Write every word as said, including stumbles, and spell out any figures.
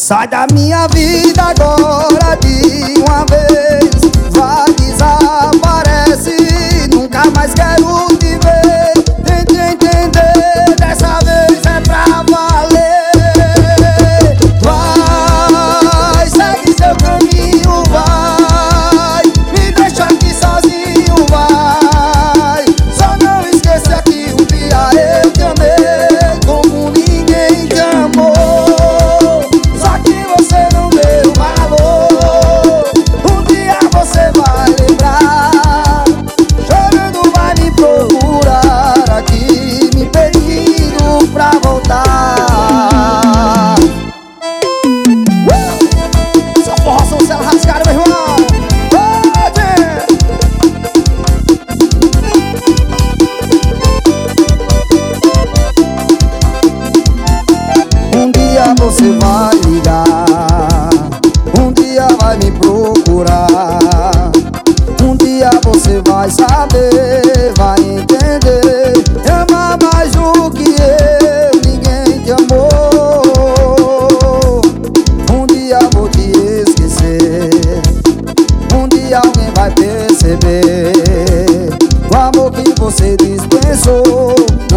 Sai da minha vida agora de uma vez. Vai, desaparece, nunca mais quero te ver. Tente entender, dessa vez é pra valer. Vai, segue seu caminho, vai. Me deixa aqui sozinho, vai. Só não esqueça que um dia eu te amei como ninguém te amou. Só que você não deu valor. Um dia você vai lembrar, chorando vai me procurar aqui, me pedindo pra voltar. uh! Só forró, são céu rasgado, meu irmão. Um dia você vai ligar, um dia vai me procurar. Um dia você vai saber, vai entender. Te ama mais do que eu, ninguém te amou. Um dia vou te esquecer, um dia alguém vai perceber. O amor que você dispensou